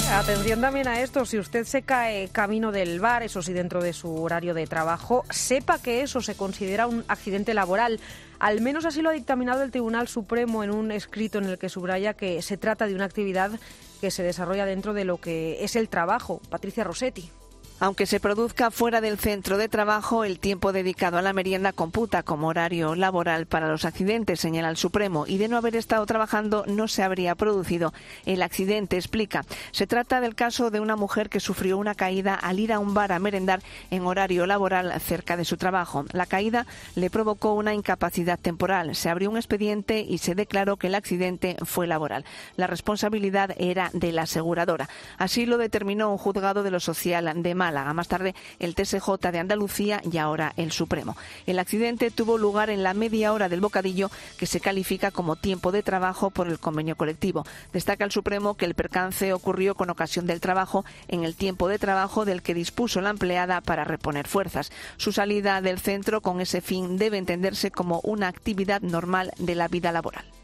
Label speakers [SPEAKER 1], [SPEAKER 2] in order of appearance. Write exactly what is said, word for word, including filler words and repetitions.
[SPEAKER 1] Atención también a esto, si usted se cae camino del bar, eso sí dentro de su horario de trabajo, sepa que eso se considera un accidente laboral. Al menos así lo ha dictaminado el Tribunal Supremo en un escrito en el que subraya que se trata de una actividad que se desarrolla dentro de lo que es el trabajo. Patricia Rossetti.
[SPEAKER 2] Aunque se produzca fuera del centro de trabajo, el tiempo dedicado a la merienda computa como horario laboral para los accidentes, señala el Supremo, y de no haber estado trabajando no se habría producido el accidente, explica. Se trata del caso de una mujer que sufrió una caída al ir a un bar a merendar en horario laboral cerca de su trabajo. La caída le provocó una incapacidad temporal. Se abrió un expediente y se declaró que el accidente fue laboral. La responsabilidad era de la aseguradora. Así lo determinó un juzgado de lo social de Málaga. Más tarde el T S J de Andalucía y ahora el Supremo. El accidente tuvo lugar en la media hora del bocadillo, que se califica como tiempo de trabajo por el convenio colectivo. Destaca el Supremo que el percance ocurrió con ocasión del trabajo en el tiempo de trabajo del que dispuso la empleada para reponer fuerzas. Su salida del centro con ese fin debe entenderse como una actividad normal de la vida laboral.